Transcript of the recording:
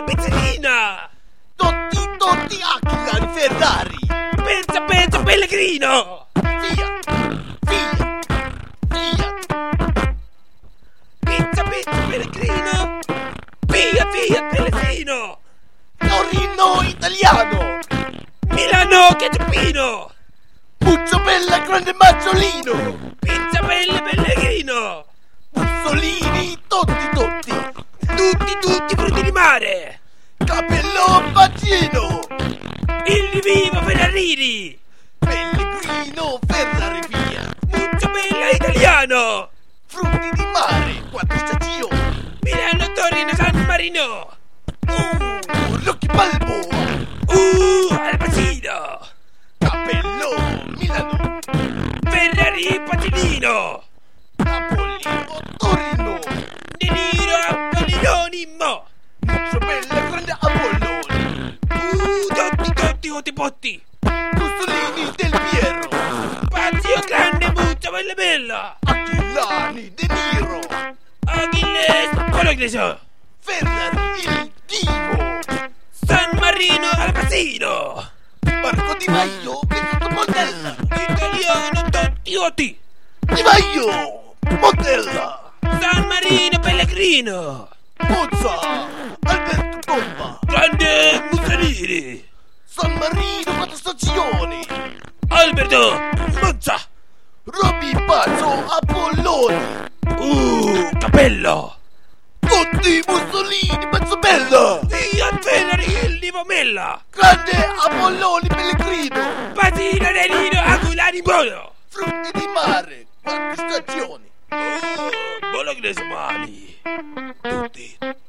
Pizzolina! Totti, Aquila, Ferrari! Pensa, Pellegrino! Fiat! Pizza, Pellegrino! Fiat, Pellegrino! Torino italiano! Milano, Ketchupino! Puccio Bella, Grande Mazzolino! Pizza, Pellegrino! Mussolini, Totti! Tutti frutti di mare! Capello Bacino! Il vivo Ferrarini! Pellegrino, Ferrari via! Muccio Bella italiano! Frutti di mare, 4 stagioni! Milano, Torino, San Marino! Rocky Balboa! Al Pacino! Capello, Milano! Ferrari, Pacinino! Napoli, Torino! De Niro, Apollonimo! Muccio Bella, Grande Apolloni! Totti! Mussolini, Del Piero! Pazio grande, Muccio Bella! Aquilani, De Niro! Achilles, Bologneso! Ferrari, il Divo! San Marino, Al Pacino! Marco Di Maio, Benito Montella! Italiano, Totti! Di Maio, Montella! San Marino, Pellegrino! Monza, Alberto Tomba! Grande Mussolini! San Marino, 4 stagioni! Alberto Monza! Roby Pazzo, Apolloni! Capello! Tutti Mussolini, Mazzobella! Fiat Ferrari, il Livomella! Grande Apolloni, Pellegrino! Pasino, Delino, Aculani, Bono! Frutti di mare, 4 stagioni! Bolognese mani! Tutti!